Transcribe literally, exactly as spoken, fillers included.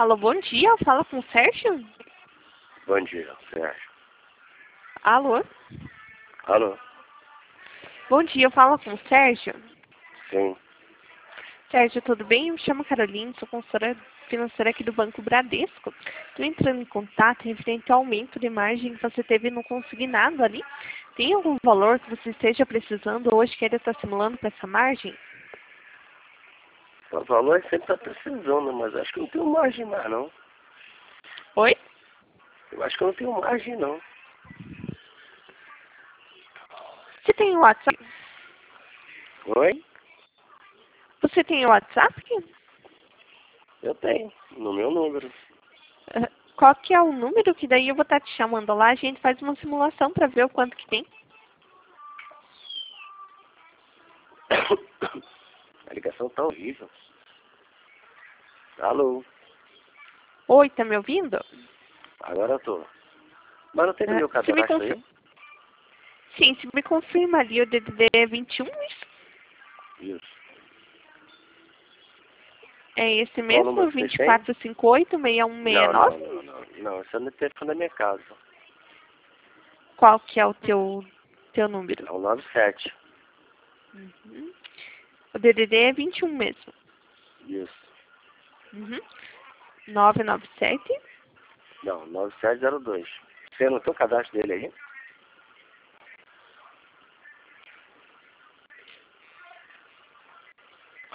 Alô, bom dia. Fala com o Sérgio? Bom dia, Sérgio. Alô? Alô? Bom dia, fala com o Sérgio? Sim. Sérgio, tudo bem? Eu me chamo Caroline, sou consultora financeira aqui do Banco Bradesco. Estou entrando em contato referente ao aumento de margem que você teve no consignado ali. Tem algum valor que você esteja precisando hoje que ele está simulando para essa margem? O valor sempre está precisando, mas acho que não tenho margem mais, não. Oi? Eu acho que eu não tenho margem, não. Você tem o WhatsApp? Oi? Você tem o WhatsApp? Eu tenho, no meu número. Uh, Qual que é o número que daí eu vou estar te chamando lá? A gente faz uma simulação para ver o quanto que tem. A ligação tá horrível. Alô? Oi, tá me ouvindo? Agora eu tô. Mas não tem no Uh, meu se me cadastro confi- aí? Sim, se me confirma ali o D D D é vinte e um, isso? Isso. É esse Qual o mesmo, número que vocês vinte e têm? quatro cinquenta e oito, sessenta e um sessenta e Não, não, nove? não, não. Não, esse é no telefone da minha casa. Qual que é o teu, teu número? É o nove sete. Uhum. O D D D é vinte e um mesmo. Isso. Uhum. nove nove sete. Não, nove sete zero dois. Você não tem o cadastro dele aí?